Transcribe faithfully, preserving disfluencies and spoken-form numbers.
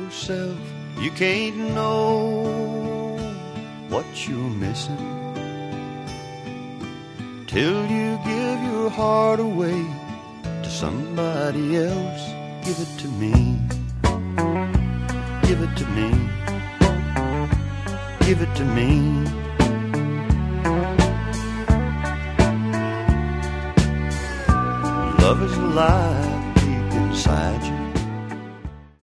yourself. You can't know what you're missing till you give your heart away to somebody else. Give it to me. Give it to me. Give it to me. Love is alive deep inside you.